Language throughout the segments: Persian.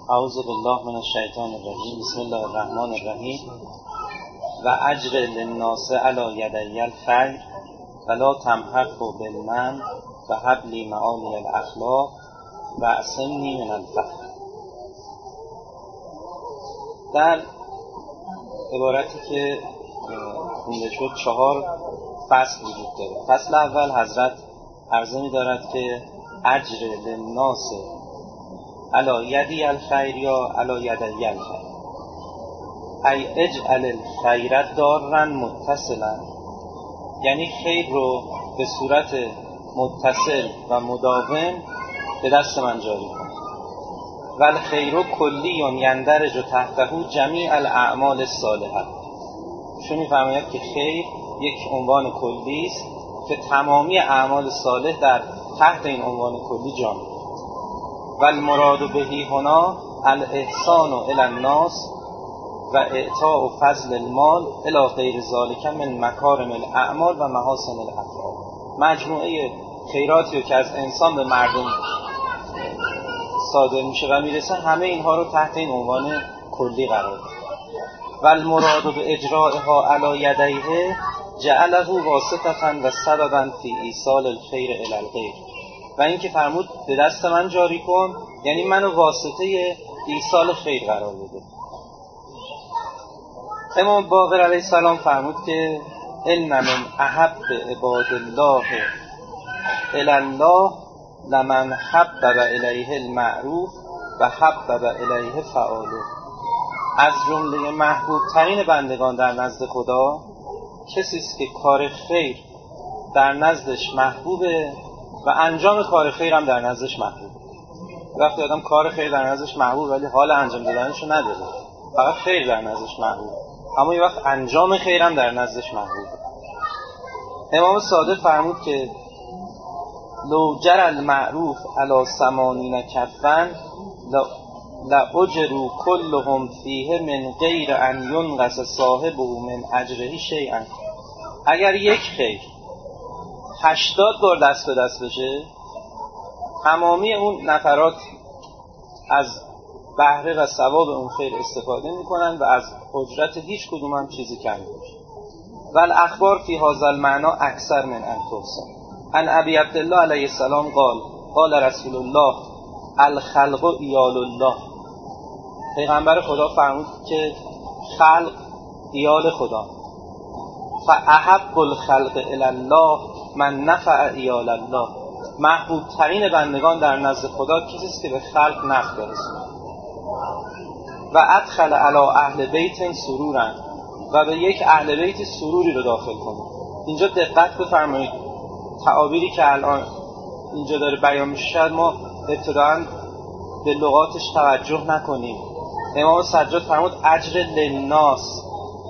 اعوذ بالله من الشیطان الرجیم. بسم الله الرحمن الرحیم. و اجر للناس علی یدی الخیر ولا تمحق بالمن و هب لی معالی الاخلاق و اعصمنی من الفقر. در عبارتی که خونده شد 4 فصل وجود داره. فصل اول حضرت عرضه می دارد که اجر للناس علی یدی الخیر یا علی یدی الخیر ای اجعل الخیر دارا متصلا، یعنی خیر رو به صورت متصل و مداوم به دست من جاری کن. و الخیر کلی یندرج تحته جمیع الاعمال الصالحه. چون می‌فرماید که خیر یک عنوان کلی است که تمامی اعمال صالح در تحت این عنوان کلی جا می‌گیرد. و المراد بهی هنا الاحسان الی الناس و اعطاء فضل المال الی غیر ذلک من مکارم الاعمال و محاسن الاخلاق. مجموعه خیراتی که از انسان به مردم صادر میشه و میرسه، همه اینها رو تحت این عنوان کلی قرار داد. و المراد به اجرائها علی یدیه جعله واسطة و سببا فی ایصال الخیر الی الغیر. و این که فرمود به دست من جاری کن، یعنی منو واسطه ایصال خیر قرار بده. امام باقر علیه السلام فرمود که ان من احب عباد الله الی الله لمن حبب الیه المعروف و حبب الیه فعاله. از جمله محبوب ترین بندگان در نزد خدا کسی است که کار خیر در نزدش محبوبه و انجام کار خیر هم در نزدش محبوبه. وقتی آدم کار خیر در نزدش محبوب ولی حال انجام دادنشو نداره، فقط خیر در نزدش محبوب، اما یه وقت انجام خیر هم در نزدش محبوبه. امام صادق فرمود که لو جر المعروف علی 80 کفن لاجروا كلهم فیه من غیر ان ینقص صاحبه من اجره شیئا. اگر یک خیر 80 بار دست به دست بشه، تمامی اون نفرات از بهره و ثواب اون خیر استفاده میکنن و از اجرت هیچ کدوم هم چیزی کم نمیشه. و الاخبار فی هذا المعنى اکثر من ان تحصى. عن ابی عبدالله علیه السلام قال رسول الله الخلق ایال الله. پیغمبر خدا فرمود که خلق ایال خدا. فاحب الخلق الی الله من نفع ایال الله. محبوب ترین بندگان در نزد خدا کسی است که به خلق نفع برسونه. و ادخل علی اهل بیت سرورا، و به یک اهل بیت سروری رو داخل کنه. اینجا دقت بفرمایید، تعابیری که الان اینجا داره بیان میشه شاید ما ابتداً به لغاتش توجه نکنیم. امام سجاد فرمود اجر للناس،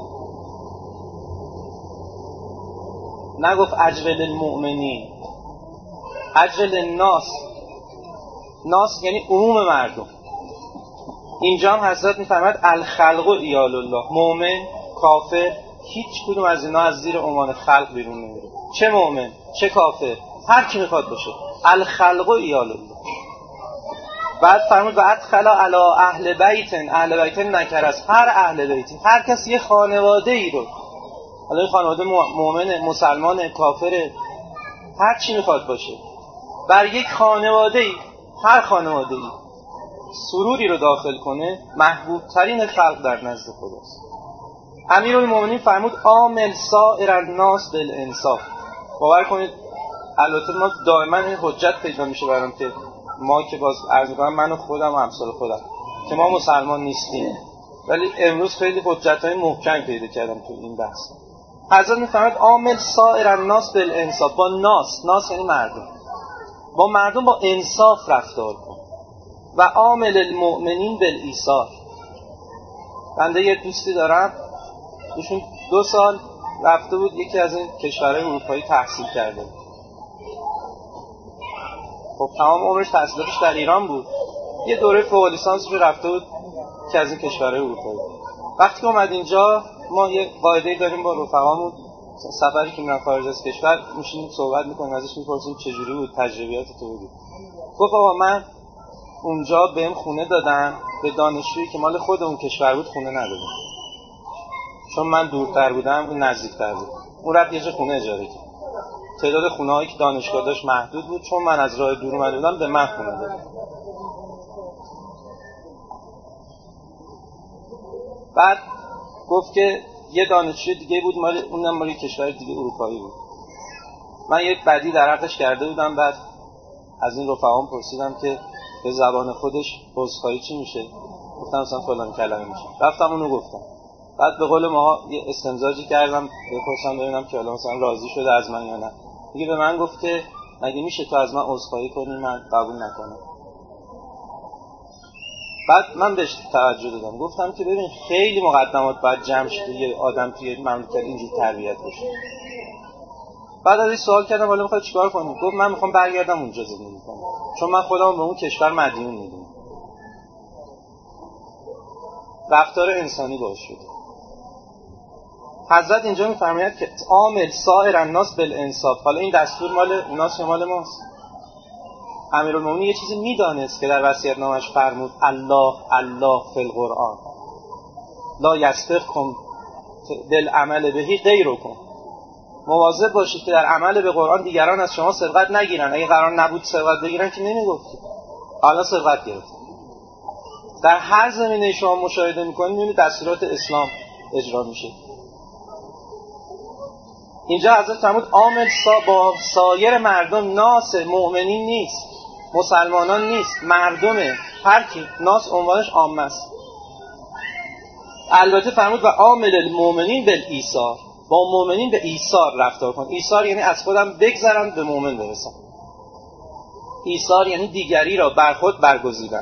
نگفت اجر للمؤمنین. اجر للناس، ناس یعنی عموم مردم. اینجا هم حضرت میفرماید الخلق ایال الله. مؤمن، کافر، هیچ کدوم از اینا از زیر عنوان خلق بیرون نمیره. چه مؤمن چه کافر، هر کی میخواد باشه، الخلق ایال الله. بعد فرمود و ادخل علی اهل بیت. اهل بیت نکر از هر اهل بیتی، هر کسی یه خانواده ای رو، حالا این خانواده مؤمن، مسلمان، کافر، هر چی میخواد باشه، بر یک خانواده ای، هر خانواده ای سروری رو داخل کنه، محبوب ترین خلق در نزد خداست. امیرالمومنین فرمود عامل سائر الناس بالانصاف. باور کنید البته ما دائما این حجت پیدا میشه برام که ما که باز عرض می‌کنم من و خودم و امثال خودم که ما مسلمان نیستیم، ولی امروز خیلی حجت‌های محکم پیدا کردم تو این بحث. حضرت می‌فرماید عامل سائر الناس بالانصاف. با ناس یعنی مردم، با مردم با انصاف رفتار کن. و عامل المؤمنین بالایثار. بنده یه دوستی دارم، ایشون 2 سال رفته بود یکی از این کشورهای اروپایی تحصیل کرده. خب تمام عمرش تحصیلاتش در ایران بود. یه دوره فوق لیسانس رو رفته بود که از این کشورهای اروپایی. وقتی که اومد اینجا، ما یه قاعده‌ای داریم با رفقامون، سفری که میرن خارج از کشور میشینیم صحبت میکنیم، ازش میپرسیم چجوری بود، تجربیات تو بود. گفت آقا من اونجا بهم خونه دادن، به دانشجویی که مال خود اون کشور بود خونه ندادن، چون من دورتر بودم اون نزدیکتر بود. اون رفت یه جا خونه اجاره کرد. تعداد خونه‌هایی که دانشگاه داشت محدود بود، چون من از راه دور اومده بودم به من خونه داد. بعد گفت که یه دانشجوی دیگه بود، اونم مال کشور دیگه اروپایی بود. من یک بدی در حقش کرده بودم. بعد از این رفقام پرسیدم که به زبان خودش عذرخواهی چی میشه؟ گفتم مثلا فلان کلمه میشه. رفتم اونو گفتم. بعد به قول ما یه استمزاجی کردم بپرسم ببینم که حالا مثلا راضی شده از من یا نه. دیگه به من گفت که مگه میشه تو از من عذرخواهی کنی من قبول نکنم؟ بعد من بهش توجه دادم، گفتم که ببین خیلی مقدمات باید جمع شده یه آدم توی مملکت اینجور تربیت بشه. بعد از این سوال کردم حالا میخوای چیکار کنی؟ گفت من میخوام برگردم اونجا زندگی کنم، چون من خودم به اون کشور مدیون میدونم. رفتار انسانی باش شده. حضرت اینجا میفرماید که عامل سائر الناس بالانصاف. حالا این دستور مال اوناست یا مال ماست؟ امیرالمومنین یه چیزی میدانست که در وصیت‌نامه‌اش فرمود الله الله فی القرآن لا یسبقکم بالعمل به غیرکم. مواظب باشید که در عمل به قرآن دیگران از شما سبقت نگیرن. اگه قرار نبود سبقت بگیرن که نمیگفتید. حالا سبقت گرفتید. در هر زمینه شما مشاهده میکنید میبینید دستورات اسلام اجرا میشه. اینجا حضرت فرمود عامل با سایر مردم، ناس مؤمنین نیست، مسلمانان نیست، مردمه. هر کی ناس عنوانش عامه است. البته فرمود و عامل المؤمنین بالایثار، با مؤمنین به ایثار رفتار کن. ایثار یعنی از خودم بگذرم به مؤمن برسم. ایثار یعنی دیگری را بر خود برگزیدن.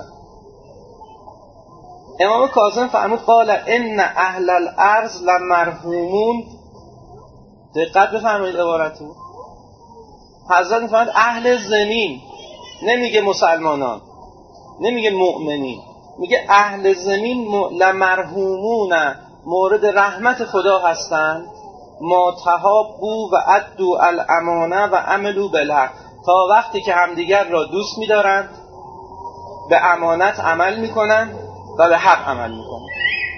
امام کاظم فرمود قال ان اهل الارض لمرحومون. دقت بفرمایید عبارتو. حضرت میفرماید اهل زمین، نمیگه مسلمانان، نمیگه مؤمنین، میگه اهل زمین لمرحومون، مورد رحمت خدا هستند. ما تحابوا و ادوا الامانه و عملوا بالحق، تا وقتی که همدیگر را دوست می‌دارند، به امانت عمل می‌کنند و به حق عمل می‌کنند.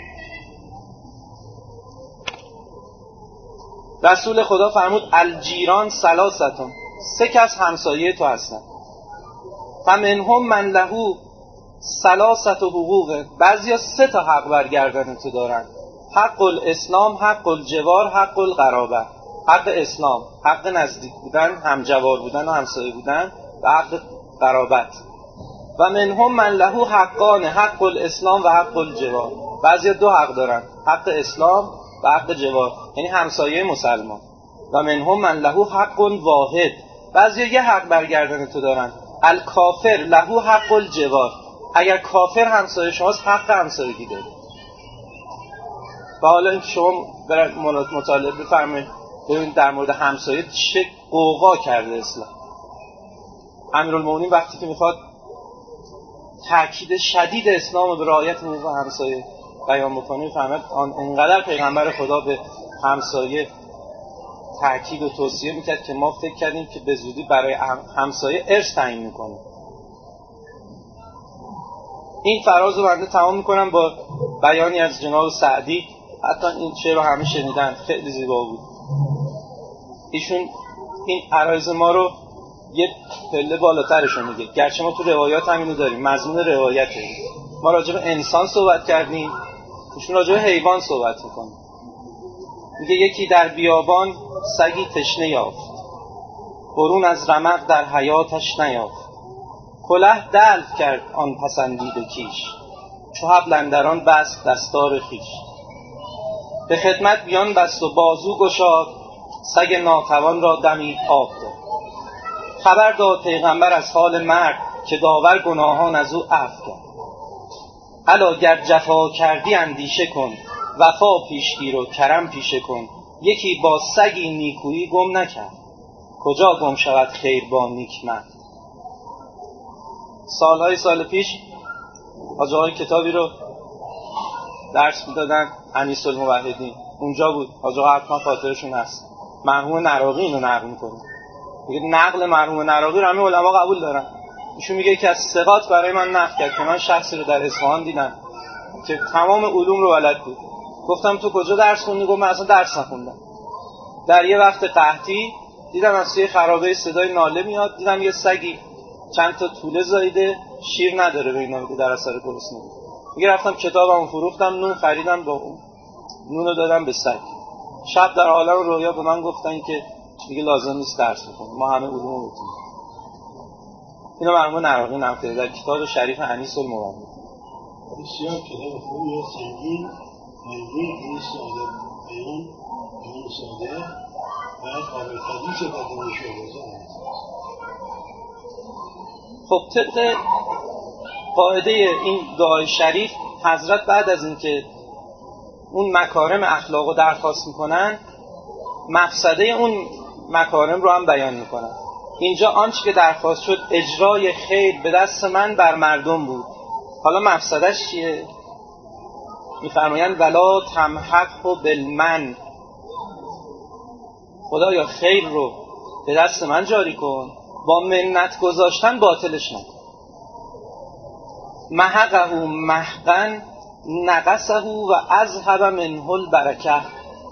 رسول خدا فرمود الجیران ثلاثتون، سه کس همسایه تو هستند. فمنهم من له ثلاثه حقوق، بعضیا سه تا حق بر گردن تو دارن. حق الاسلام، حق الجوار، حق القرابه. حق اسلام، حق نزدیک بودن، همجوار بودن و همسایه بودن، و حق قرابت. و منهم من له حقان، حق الاسلام و حق الجوار. بعضیا دو حق دارن، حق اسلام و حق جوار، یعنی همسایه مسلمان. و منهم من له حق واحد، بعضیا یه حق برگردن تو دارن. الکافر له حق الجوار، اگر کافر همسایه شماست حق همسایگی داره. و حالا این که شما برای مطالعه بفرمایید ببینید در مورد همسایه چه قوقا کرده اسلام. امیرالمومنین وقتی که میخواد تاکید شدید اسلام به رعایت حقوق همسایه بیان بکنه میفهمد انقدر پیغمبر خدا به همسایه تاکید و توصیه میکرد که ما فکر کردیم که به زودی برای همسایه ارث تعیین میکنه. این فراز رو بنده تمام میکنم با بیانی از جناب سعدی. حتی این شعر رو همه شنیدن، خیلی زیبا بود. ایشون این عرایض ما رو یه پله بالاترش رو میگه، گرچه ما تو روایات هم اینو داریم، مضمون روایته. ما راجع به انسان صحبت کردیم، ایشون راجع به حیوان صحبت میکنه. میگه یکی در بیابان سگی تشنه یافت، برون از رمق در حیاتش نیافت. کله دلو کرد آن پسندیده کیش، چو حبل اندران بست دستار خیش. به خدمت بیان بست و بازو گشاد، سگ ناتوان را دمی آب داد. خبر داد پیغمبر از حال مرد، که داور گناهان از او عفو کرد. الا گر جفا کردی اندیشه کن، وفا پیشگیر و کرم پیشه کن. یکی با سگی نیکویی گم نکرد، کجا گم شود خیر با نیکمرد. سال پیش حاجی آقای کتابی رو درس میدادن، انیس الموحدین، اونجا بود. حاجی آقا حتما خاطرشون هست. مرحوم نراقی اینو نقل میکنه. میگه نقل مرحوم نراقی رو همه علما قبول دارن. ایشون میگه که از ثقات برای من نقل کرد که من شخصی رو در اصفهان دیدم که تمام علوم رو بلد بود. گفتم تو کجا درس خوندی؟ گفت من اصلا درس نخوندم. در یه وقت قحطی دیدم از توی خرابه صدای ناله میاد، دیدم یه سگی چند تا توله زایده، شیر نداره به اینا که در اثر گرسنگی. میگه رفتم کتابمو فروختم، نون خریدم، با اون نونو دادم به سگ. شب در عالم رویا به من گفتن که دیگه لازم نیست درس بخونی، ما همه علومو بتونیم. اینو مرحوم نراقی نقل کرده در کتاب شریف انیس المومنین. بسیار کتاب خوبیه، سنگین این ساده بیان ساده و قابل تدریس بدون شعر. خب طبق قاعده این دعای شریف، حضرت بعد از اینکه اون مکارم اخلاق رو درخواست میکنن، مفسده اون مکارم رو هم بیان میکنن. اینجا آنچه که درخواست شد اجرای خیر به دست من بر مردم بود. حالا مفسدش چیه؟ میفرمایند ولا تمحق بالمن، خدایا خیر رو به دست من جاری کن، با منت گذاشتن باطلش نکن. محقه محقا نقصه و اذهب منه البرکه.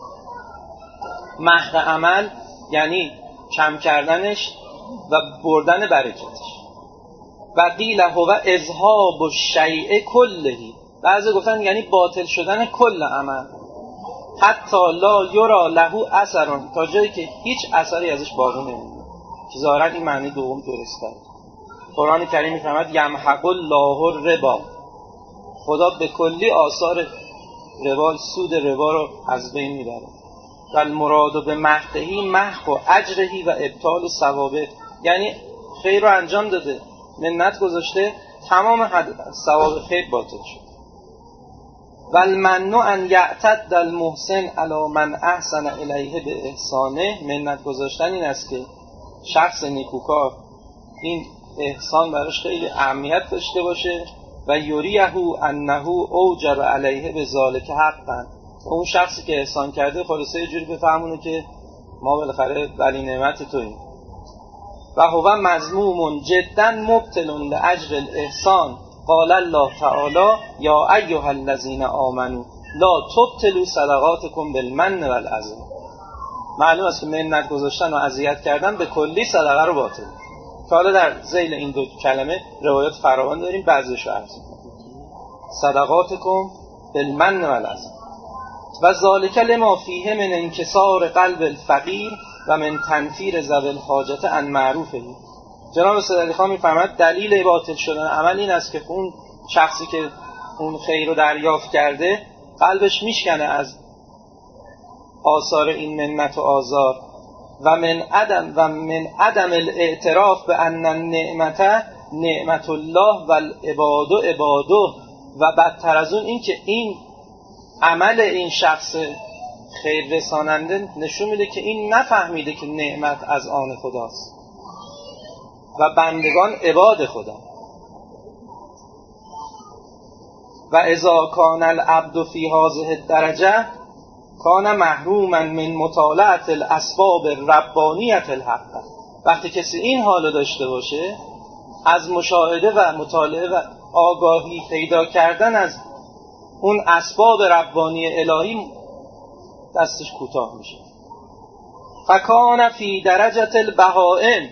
محق عمل یعنی کم کردنش و بردن برکتش. و قیل هو اذهاب الشیء کله، بعضی گفتن یعنی باطل شدن کل عمل. حتی لا یرا له اثر، تا جایی که هیچ اثری ازش باقی نمیمونه. که ظاهرا این معنی دوم درست داره. قرآن کریم میفرماید یمحق الله الربا، خدا به کلی آثار ربا، سود ربا رو از بین میبره. و المراد به محقه محق و اجرهی و ابطال ثوابه، یعنی خیر رو انجام داده، منت گذاشته، تمام ثواب خیر باطل شد. و المنع ان یعتد المحسن علی من احسن الیه به احسانه، منت گذاشتن این است که شخص نیکوکار این احسان براش خیلی اهمیت داشته باشه و یریه انه اوجب علیه به ذالک حقا، اون شخصی که احسان کرده خلاصه یه جوری بفهمونه که ما بالاخره ولی نعمت توییم. و هو مذموم جدا مبطل لاجر الاحسان، قال الله تعالی یا ایها الذین آمنوا لا تبطلوا صدقاتکم بالمن والاذی. معلوم است که منت گذاشتن و اذیت کردن به کلی صدقه رو باطل. که حالا در ذیل این دو کلمه روایات فراوان داریم، بعضیشو عرض می‌کنم. صدقاتکم بالمن والاذی و ذالک لما فیه من انکسار قلب الفقیر و من تنفیر ذوی الحاجت عن معروفه. جناب سیدعلی خان می‌فرماید دلیل باطل شدن عمل این است که اون شخصی که اون خیر رو دریافت کرده قلبش میشکنه از آثار این منت و آزار و من عدم الاعتراف به ان النعمت نعمت الله و العباد عباده. و بدتر از اون این که این عمل این شخص خیر رساننده نشون میده که این نفهمیده که نعمت از آن خداست و بندگان عباد خدا. و اذا کان العبد فی هذه الدرجه کان محروما من مطالعه الاسباب الربانیه الحق. وقتی کسی این حالو داشته باشه، از مشاهده و مطالعه و آگاهی پیدا کردن از اون اسباب ربانی الهی دستش کوتاه میشه. فکان فی درجه البهائم،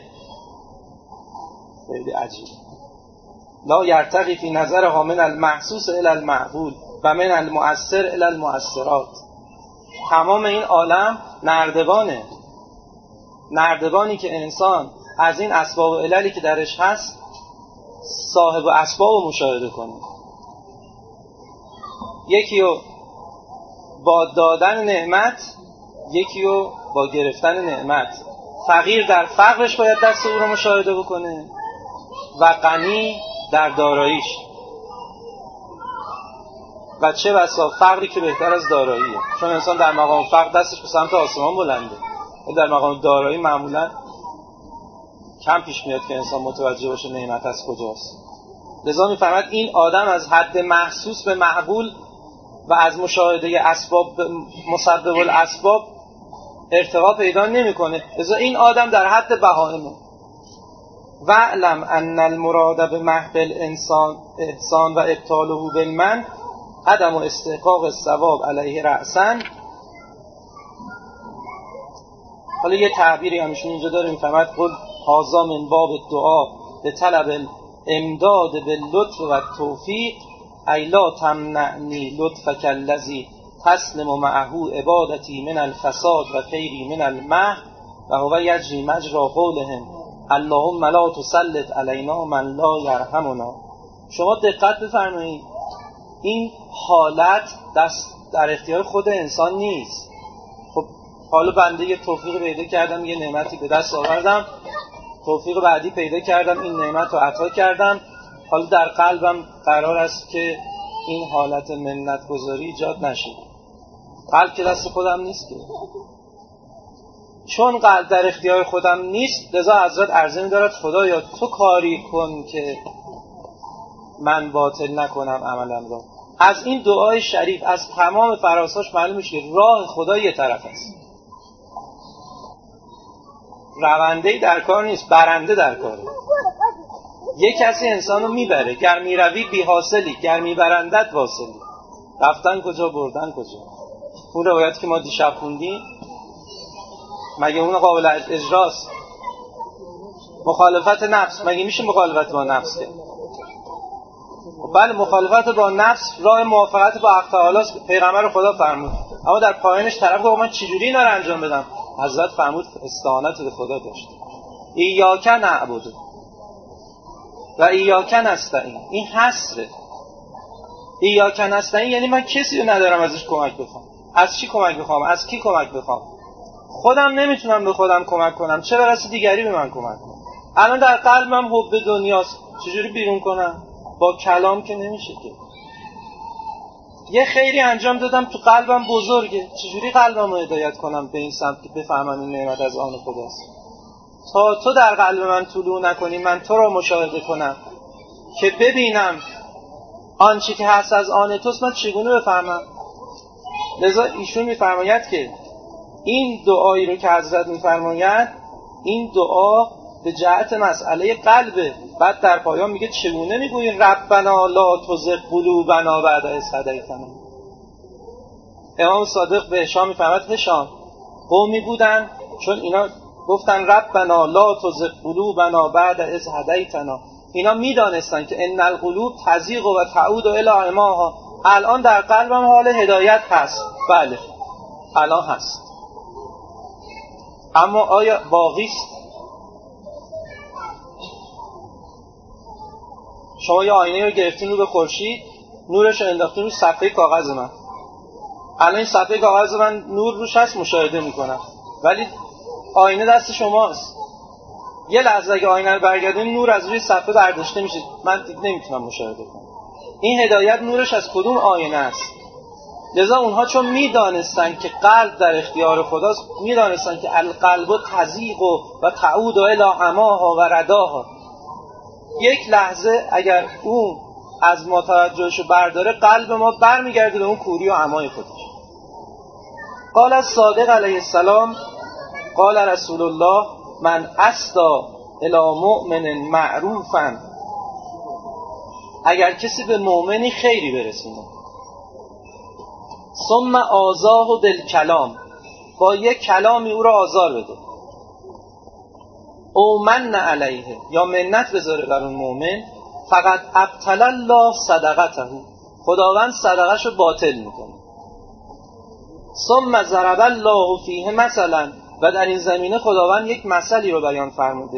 خیلی عجیب، لا یرتقی فی نظرها من المحسوس الی المعقول و من المؤثر الی المؤثرات. تمام این عالم نردبانی که انسان از این اسباب و عللی که درش هست صاحب اسباب رو مشاهده کنه. یکی رو با دادن نعمت، یکی رو با گرفتن نعمت. فقیر در فقرش باید دست او رو مشاهده بکنه و غنی در داراییش. و چه بسا فقری که بهتر از داراییه، چون انسان در مقام فقر دستش به سمت آسمان بلنده، در مقام دارایی معمولا کم پیش میاد که انسان متوجه باشه نعمت از کجاست. لذا می‌فرماید این آدم از حد محسوس به معقول و از مشاهده اسباب مسبب الاسباب ارتقا پیدا نمی‌کنه. لذا این آدم در حد بهائمه. واعلم ان المراد بمحو الانسان احسان و ابطاله بالمن عدم استحقاق الثواب علیه رأسا. حالا یه تعبیری همشون اینجا داره میفهمد قل هذا من باب الدعا به طلب امداد باللطف و توفیق ای لا تمنعنی لطفک الذی تسلم معه عبادتی من الفساد و خیری من المحو و هو یجری مجرى قولهم اللهم لا تسلط علینا من لا یرحمنا. شما دقت بفرمایید، این حالت در اختیار خود انسان نیست. خب حالا بنده یه توفیق پیدا کردم، یه نعمتی به دست آوردم، توفیق بعدی پیدا کردم، این نعمت رو عطا کردم، حالا در قلبم قرار است که این حالت منت گذاری ایجاد نشه. قلب که دست خودم نیست که، چون قلب در اختیار خودم نیست، لذا حضرت عرضه می‌دارد خدایا تو کاری کن که من باطل نکنم عملم را. از این دعای شریف از تمام فراساش معلوم میشه که راه خدا یه طرف است، رونده‌ای در کار نیست، برنده در کاره. یک کسی انسانو میبره، گر میروی بی حاصلی، گر میبرندت واصلی. رفتن کجا بردن کجا. اون روایت که ما دیشب خوندیم مگه اون قابل اجراست؟ مخالفت نفس، مگه میشه مخالفت با نفس کرد؟ بله مخالفت با نفس راه موافقت با حق تعالی است، پیغمبر خدا فرمود. اما در پایانش طرف گفت من چجوری اینا رو انجام بدم؟ حضرت فرمود استعانت به خدا داشت. ایاک نعبد و ایاک نستعین. این حصره. ایاک نستعین یعنی من کسی رو ندارم ازش کمک بخوام. از چی کمک بخوام؟ از کی کمک بخوام؟ خودم نمیتونم به خودم کمک کنم، چه برسه دیگری به من کمک کنه. الان در قلبم حب دنیاست، چجوری بیرون کنم؟ با کلام که نمیشه که. یه خیری انجام دادم تو قلبم بزرگه، چجوری قلبم رو هدایت کنم به این سمت که بفهمم این نعمت از آن خداست؟ تا تو در قلب من طلوع نکنی، من تو را مشاهده کنم که ببینم آنچه که هست از آن توست، من چگونه بفهمم؟ لذا ایشون میفرماید که این دعایی رو که حضرت میفرماید، این دعا به جهت مسئله قلبه. بعد در پایان میگه چگونه میگویی ربنا لا تزغ قلوبنا بعد اذ هدیتنا. امام صادق به هشام میفرماید هشام قومی بودن چون اینا گفتن ربنا لا تزغ قلوبنا بعد اذ هدیتنا، اینا میدانستن که ان القلوب تزیغ و تعود الی عماها. الان در قلبم حال هدایت هست، بله الان هست، اما آیا باقی است؟ شما یه آینه رو گرفتین رو به خورشید، نورش رو انداختین رو صفحه کاغذ من. الان این صفحه کاغذ من نور روش هست، مشاهده میکنم، ولی آینه دست شماست. یه لحظه اگه آینه رو برگردیم نور از روی صفحه برداشته میشه، من نمیتونم مشاهده کنم. این هدایت نورش از کدوم آینه است؟ لذا اونها چون میدانستن که قلب در اختیار خداست، میدانستن که القلب تزیغ و تعود الی عماها و رداها. یک لحظه اگر اون از ما توجهشو برداره، قلب ما برمیگرده به اون کوری و عمای خودش. قال الصادق علیه السلام قال رسول الله من اسدا الی مؤمن معروفا، اگر کسی به مؤمنی خیری برسونه، ثم آذاه بالکلام، با یک کلامی او را آزار بده، او من علیه، یا منت بذاره بر اون مؤمن، فقط ابطل الله صدقته، خداوند صدقه‌شو باطل میکنه. ثم ضرب الله فیه مثلا، و در این زمینه خداوند یک مثلی رو بیان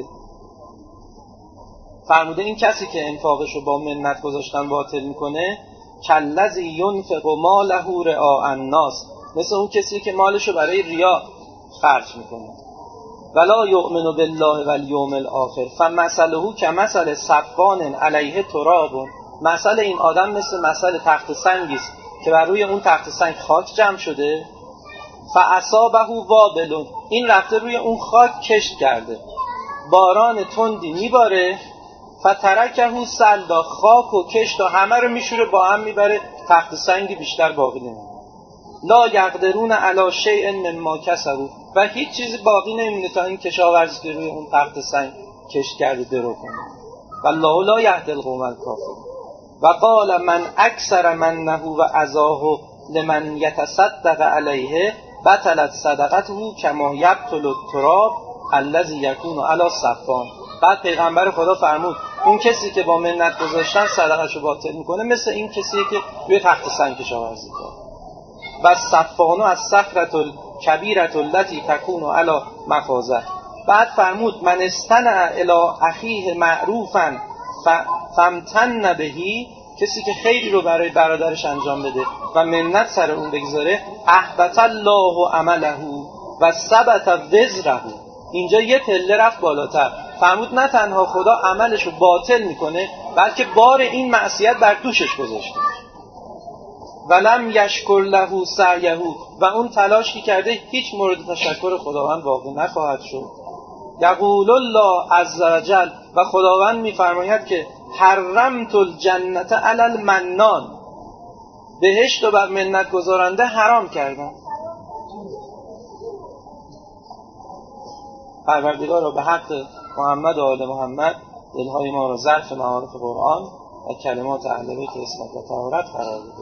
فرموده این کسی که انفاقشو با منت گذاشتن باطل میکنه، کالذی ینفق ماله رئاء الناس، مثل اون کسی که مالشو برای ریا خرج میکنه. ولا یؤمن بالله والیوم الاخر فمثله کمثل صفوان علیه تراب، مثل این آدم مثل تخت سنگی است که بر روی اون تخت سنگ خاک جمع شده، فاصابه وابل، این رفته روی اون خاک کشت کرده، باران تندی میباره، فترکه سلدا، خاک و کشت و همه رو میشوره با هم میبره، تخت سنگی بیشتر باقی نمیمونه. لا یقدرون علی شیء مما کسبوا، و هیچ چیزی باقی نمیمونه تا این کشاورزی که روی اون تخت سنگ کشت کرده درو کنه. والله لا یهدی القوم الکافرین. و قال من اکثر منه و عزاه لمن یتصدق علیه بطلت صدقته کما یبطل التراب الذی یکون علی صفان. بعد پیغمبر خدا فرمود اون کسی که با منت گذاشتن صدقه‌شو باطل میکنه مثل این کسیه که روی تخت سنگ کشاورزی کرد. و صفانو از صخرة الکبیرة التي تکون علی مفازه. بعد فرمود من استنع الی اخیه معروفا فامتن بهی، کسی که خیری رو برای برادرش انجام بده و منت سر اون بگذاره، احبط الله عمله و ثبت وزره. اینجا یه پله رفت بالاتر، فرمود نه تنها خدا عملش رو باطل میکنه بلکه بار این معصیت بر دوشش گذاشته. ولم یشکر له سعیه، و اون تلاشی کرده هیچ مورد تشکر خداوند واقع نخواهد شد. یقول الله عز وجل، و خداوند میفرماید که حرمت الجنت علی المنان، بهشت رو بر منت گذارنده حرام کردم. پروردگارا به حق محمد و آل محمد دلهای ما را ظرف معارف قرآن و کلمات اهل بیت عصمت و طهارت قرار بده.